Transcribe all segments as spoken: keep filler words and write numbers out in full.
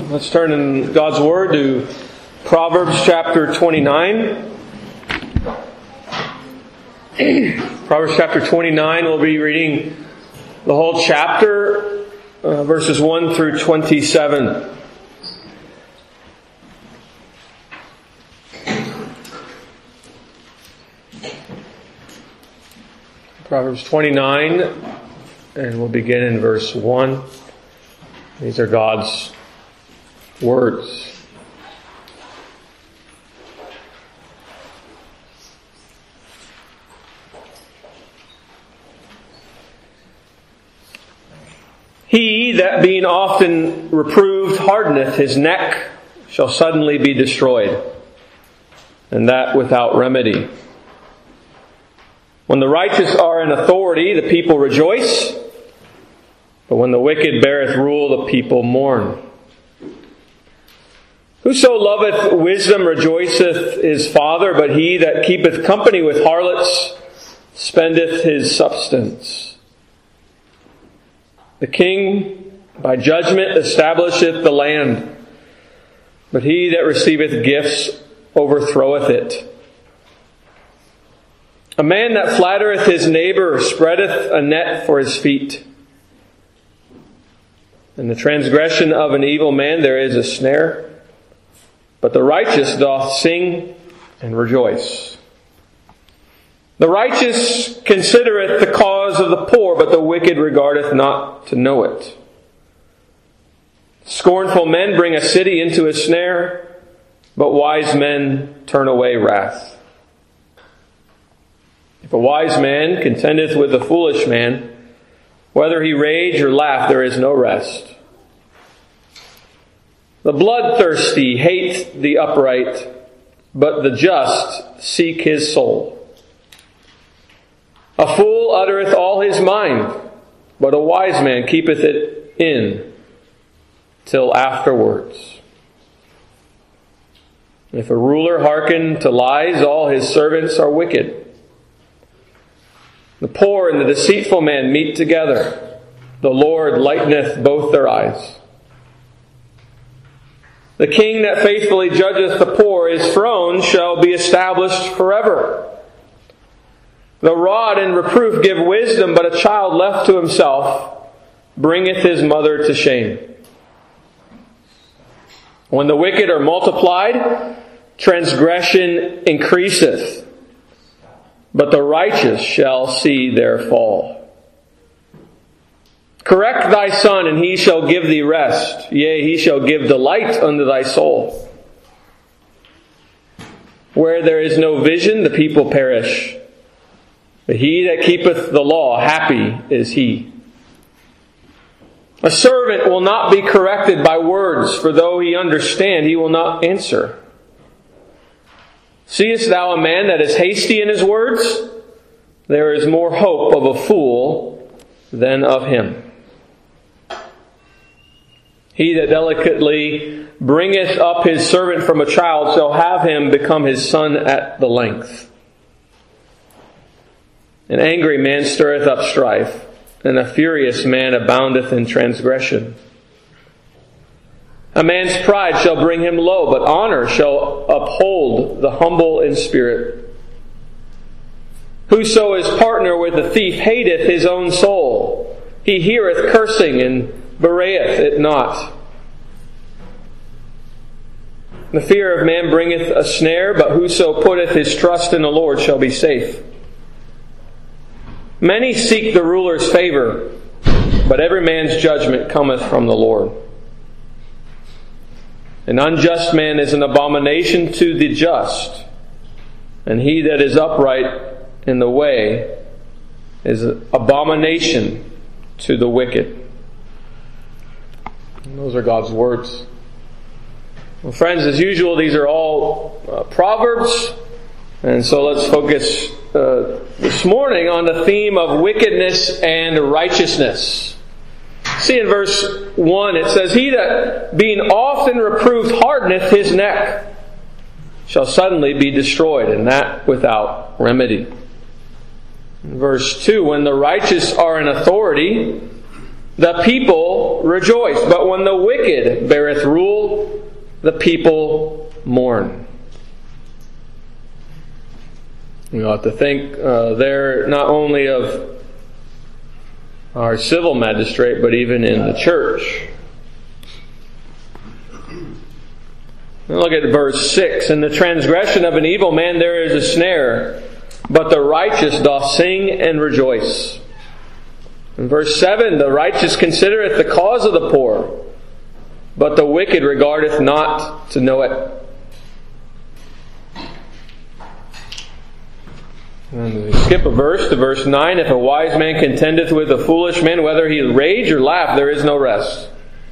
Let's turn in God's Word to Proverbs chapter twenty-nine. Proverbs chapter twenty-nine, we'll be reading the whole chapter, uh, verses one through twenty-seven. Proverbs twenty-nine, and we'll begin in verse one. These are God's words. He that being often reproved hardeneth his neck shall suddenly be destroyed, and that without remedy. When the righteous are in authority, the people rejoice, but when the wicked beareth rule, the people mourn. Whoso loveth wisdom rejoiceth his father, but he that keepeth company with harlots spendeth his substance. The king by judgment establisheth the land, but he that receiveth gifts overthroweth it. A man that flattereth his neighbor spreadeth a net for his feet. In the transgression of an evil man there is a snare, but the righteous doth sing and rejoice. The righteous considereth the cause of the poor, but the wicked regardeth not to know it. Scornful men bring a city into a snare, but wise men turn away wrath. If a wise man contendeth with a foolish man, whether he rage or laugh, there is no rest. The bloodthirsty hate the upright, but the just seek his soul. A fool uttereth all his mind, but a wise man keepeth it in till afterwards. If a ruler hearken to lies, all his servants are wicked. The poor and the deceitful man meet together. The Lord lighteneth both their eyes. The king that faithfully judgeth the poor, his throne shall be established forever. The rod and reproof give wisdom, but a child left to himself bringeth his mother to shame. When the wicked are multiplied, transgression increaseth, but the righteous shall see their fall. Correct thy son, and he shall give thee rest. Yea, he shall give delight unto thy soul. Where there is no vision, the people perish. But he that keepeth the law, happy is he. A servant will not be corrected by words, for though he understand, he will not answer. Seest thou a man that is hasty in his words? There is more hope of a fool than of him. He that delicately bringeth up his servant from a child shall have him become his son at the length. An angry man stirreth up strife, and a furious man aboundeth in transgression. A man's pride shall bring him low, but honor shall uphold the humble in spirit. Whoso is partner with a thief hateth his own soul. He heareth cursing and bewrayeth it not. The fear of man bringeth a snare, but whoso putteth his trust in the Lord shall be safe. Many seek the ruler's favor, but every man's judgment cometh from the Lord. An unjust man is an abomination to the just, and he that is upright in the way is an abomination to the wicked. And those are God's words. Well, friends, as usual, these are all uh, Proverbs, and so let's focus uh, this morning on the theme of wickedness and righteousness. See in verse one, it says, He that being often reproved hardeneth his neck shall suddenly be destroyed, and that without remedy. In verse two, when the righteous are in authority, the people rejoice. But when the wicked beareth rule, the people mourn. We ought to think uh, there not only of our civil magistrate, but even in the church. Look at verse six. In the transgression of an evil man there is a snare, but the righteous doth sing and rejoice. In verse seven, the righteous considereth the cause of the poor, but the wicked regardeth not to know it. And we skip a verse to verse nine. If a wise man contendeth with a foolish man, whether he rage or laugh, there is no rest.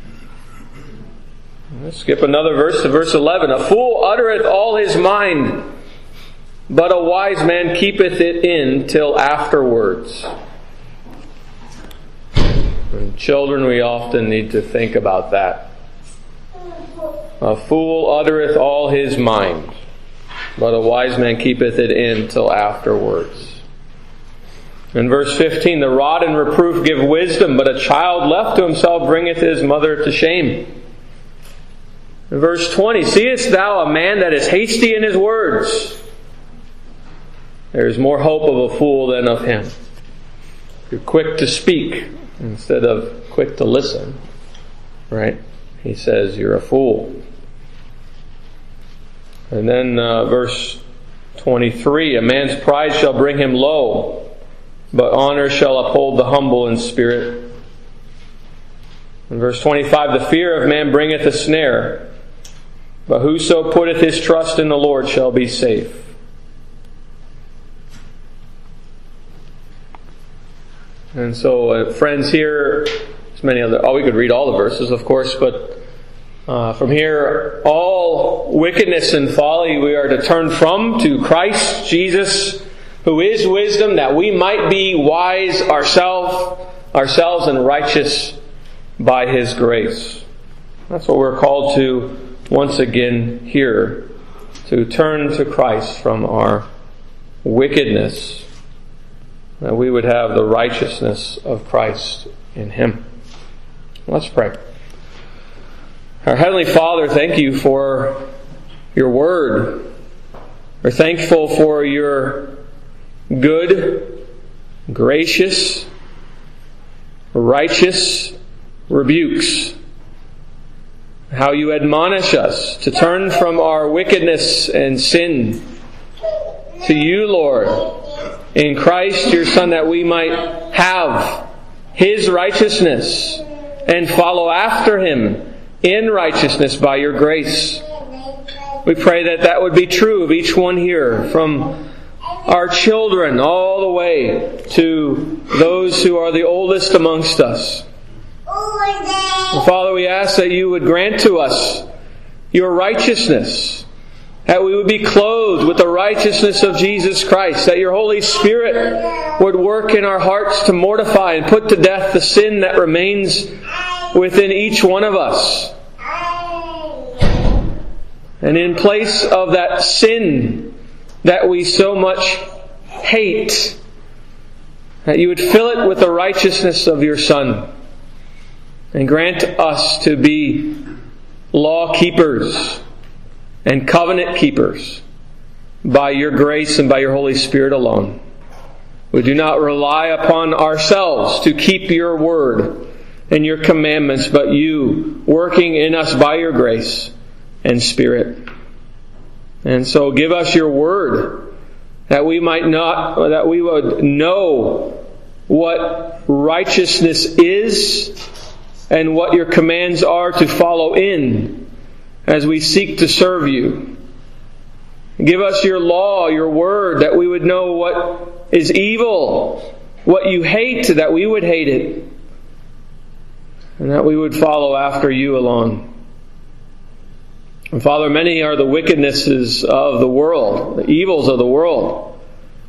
Let's skip another verse to verse eleven. A fool uttereth all his mind, but a wise man keepeth it in till afterwards. And children, we often need to think about that. A fool uttereth all his mind, but a wise man keepeth it in till afterwards. In verse fifteen, the rod and reproof give wisdom, but a child left to himself bringeth his mother to shame. In verse twenty, seest thou a man that is hasty in his words? There is more hope of a fool than of him. You're quick to speak instead of quick to listen. Right? He says you're a fool. And then uh, verse twenty-three, a man's pride shall bring him low, but honor shall uphold the humble in spirit. In verse twenty-five, the fear of man bringeth a snare, but whoso putteth his trust in the Lord shall be safe. And so, uh, friends, here, there's many other, oh, we could read all the verses, of course, but uh, from here, all wickedness and folly we are to turn from to Christ Jesus, who is wisdom, that we might be wise ourselves, ourselves and righteous by His grace. That's what we're called to once again here, to turn to Christ from our wickedness, that we would have the righteousness of Christ in Him. Let's pray. Our Heavenly Father, thank you for your Word. We're thankful for your good, gracious, righteous rebukes. How you admonish us to turn from our wickedness and sin to you, Lord, in Christ your Son, that we might have His righteousness and follow after Him in righteousness by your grace. We pray that that would be true of each one here, from our children all the way to those who are the oldest amongst us. And Father, we ask that you would grant to us your righteousness, that we would be clothed with the righteousness of Jesus Christ, that your Holy Spirit would work in our hearts to mortify and put to death the sin that remains within each one of us. And in place of that sin that we so much hate, that you would fill it with the righteousness of your Son. And grant us to be law keepers and covenant keepers by your grace and by your Holy Spirit alone. We do not rely upon ourselves to keep your word and your commandments, but you working in us by your grace and Spirit. And so give us your word, that we might not, that we would know what righteousness is and what your commands are to follow in as we seek to serve you. Give us your law, your word, that we would know what is evil, what you hate, that we would hate it, and that we would follow after you alone. And Father, many are the wickednesses of the world, the evils of the world.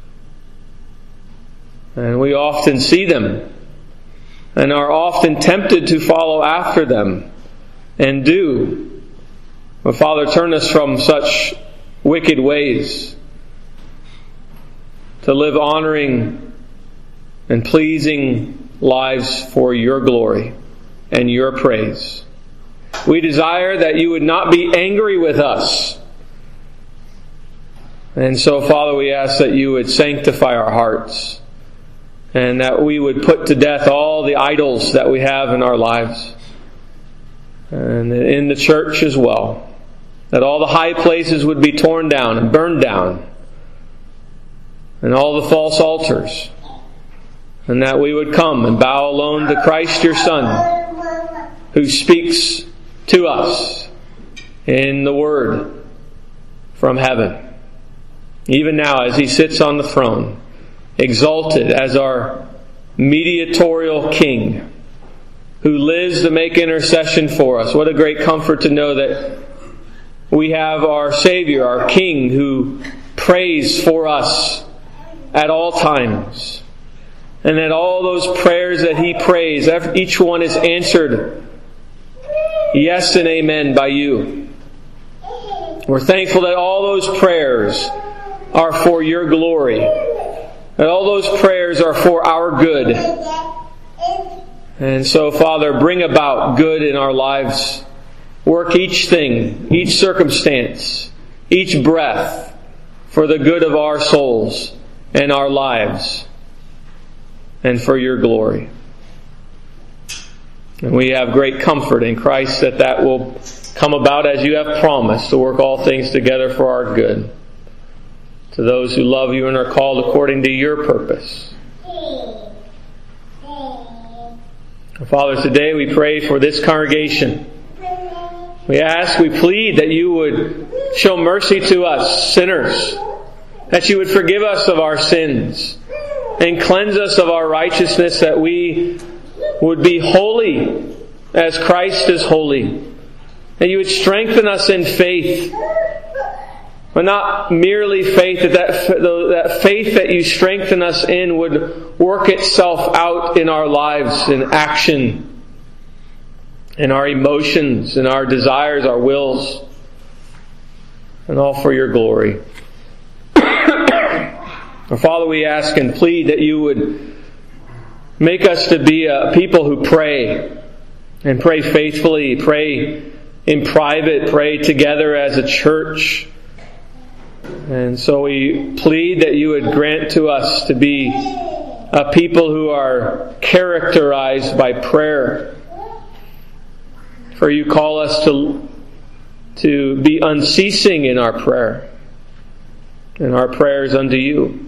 And we often see them and are often tempted to follow after them, and do. But Father, turn us from such wicked ways to live honoring and pleasing lives for your glory and your praise. We desire that you would not be angry with us. And so, Father, we ask that you would sanctify our hearts and that we would put to death all the idols that we have in our lives and in the church as well. That all the high places would be torn down and burned down, and all the false altars, and that we would come and bow alone to Christ your Son, who speaks to us in the Word from heaven. Even now, as He sits on the throne, exalted as our mediatorial King, who lives to make intercession for us. What a great comfort to know that we have our Savior, our King, who prays for us at all times. And that all those prayers that He prays, each one is answered yes and amen by you. We're thankful that all those prayers are for your glory. That all those prayers are for our good. And so, Father, bring about good in our lives. Work each thing, each circumstance, each breath for the good of our souls and our lives and for your glory. And we have great comfort in Christ that that will come about as you have promised, to work all things together for our good, to those who love you and are called according to your purpose. Father, today we pray for this congregation. We ask, we plead that you would show mercy to us, sinners, that you would forgive us of our sins and cleanse us of our righteousness, that we would be holy as Christ is holy, that you would strengthen us in faith, but not merely faith, that that, that faith that you strengthen us in would work itself out in our lives in action, in our emotions, in our desires, our wills, and all for your glory. Our Father, we ask and plead that you would make us to be a people who pray, and pray faithfully, pray in private, pray together as a church. And so we plead that you would grant to us to be a people who are characterized by prayer. For you call us to, to be unceasing in our prayer, in our prayers unto you.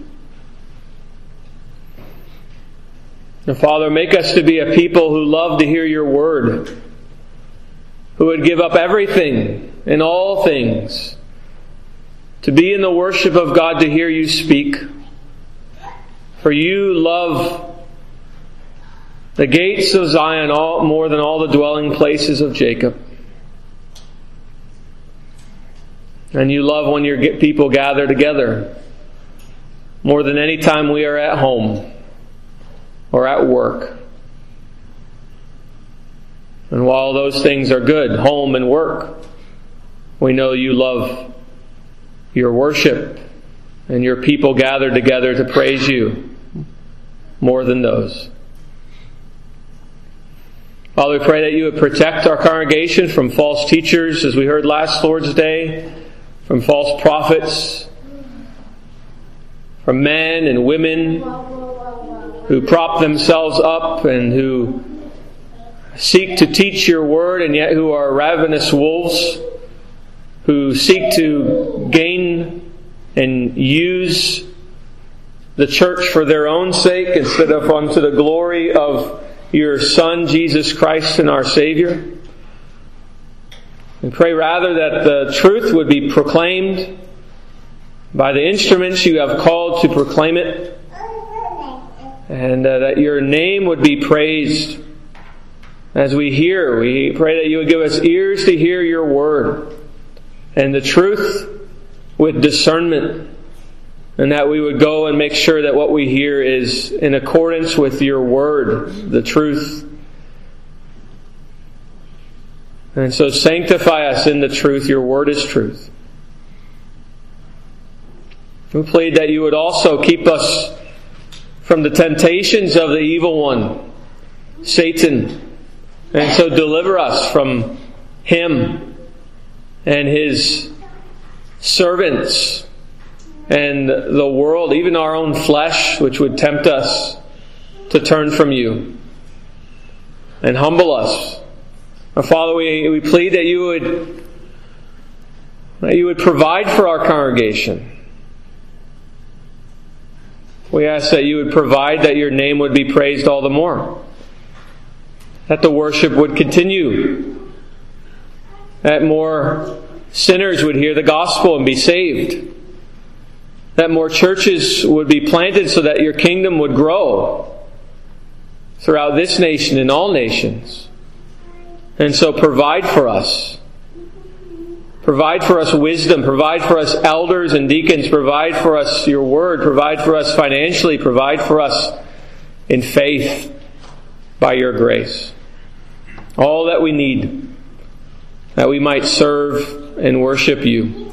And Father, make us to be a people who love to hear your word, who would give up everything and all things to be in the worship of God, to hear you speak. For you love the gates of Zion all, more than all the dwelling places of Jacob. And you love when your people gather together more than any time we are at home or at work. And while those things are good, home and work, we know you love your worship and your people gathered together to praise you more than those. Father, we pray that you would protect our congregation from false teachers, as we heard last Lord's Day, from false prophets, from men and women who prop themselves up and who seek to teach your word and yet who are ravenous wolves, who seek to gain and use the church for their own sake instead of unto the glory of your Son, Jesus Christ, and our Savior. We pray rather that the truth would be proclaimed by the instruments you have called to proclaim it, and uh, that your name would be praised as we hear. We pray that you would give us ears to hear your word and the truth with discernment, and that we would go and make sure that what we hear is in accordance with your word, the truth. And so sanctify us in the truth. Your word is truth. We plead that you would also keep us from the temptations of the evil one, Satan. And so deliver us from him and his servants and the world, even our own flesh, which would tempt us to turn from you. And humble us. Our Father, we, we plead that you would that you would provide for our congregation. We ask that you would provide that your name would be praised all the more. That the worship would continue. That more sinners would hear the gospel and be saved. That more churches would be planted so that your kingdom would grow throughout this nation and all nations. And so provide for us. Provide for us wisdom. Provide for us elders and deacons. Provide for us your word. Provide for us financially. Provide for us in faith by your grace. All that we need, that we might serve and worship you.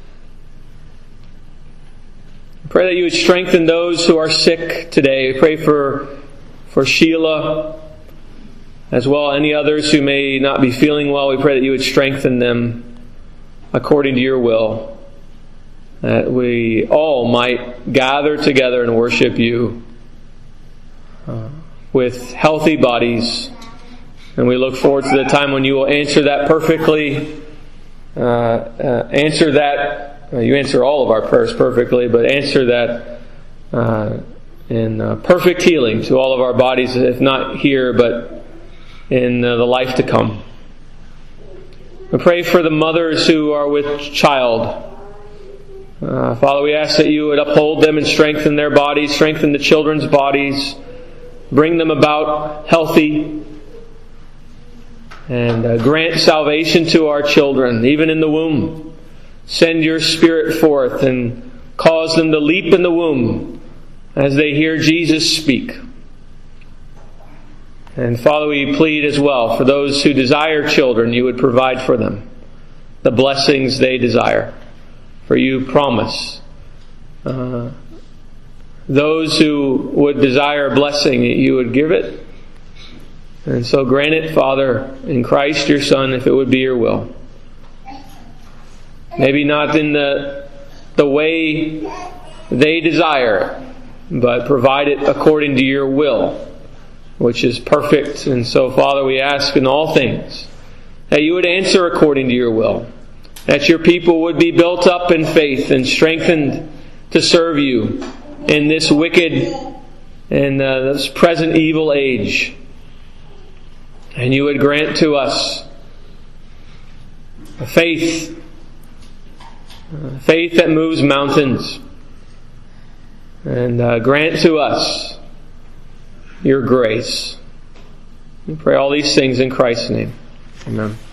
I pray that you would strengthen those who are sick today. I pray for, for Sheila, as well as any others who may not be feeling well. We pray that you would strengthen them according to your will, that we all might gather together and worship you uh, with healthy bodies. And we look forward to the time when you will answer that perfectly. Uh, uh, answer that. Uh, you answer all of our prayers perfectly, but answer that uh, in uh, perfect healing to all of our bodies, if not here, but in uh, the life to come. We pray for the mothers who are with child. Uh, Father, we ask that you would uphold them and strengthen their bodies, strengthen the children's bodies, bring them about healthy, and uh, grant salvation to our children, even in the womb. Send your Spirit forth and cause them to leap in the womb as they hear Jesus speak. And Father, we plead as well for those who desire children, you would provide for them the blessings they desire. For you promise uh, those who would desire a blessing, you would give it. And so grant it, Father, in Christ your Son, if it would be your will. Maybe not in the, the way they desire, but provide it according to your will, which is perfect. And so, Father, we ask in all things that you would answer according to your will, that your people would be built up in faith and strengthened to serve you in this wicked and uh, this present evil age. And you would grant to us a faith, a faith that moves mountains, and uh, grant to us your grace. We pray all these things in Christ's name. Amen.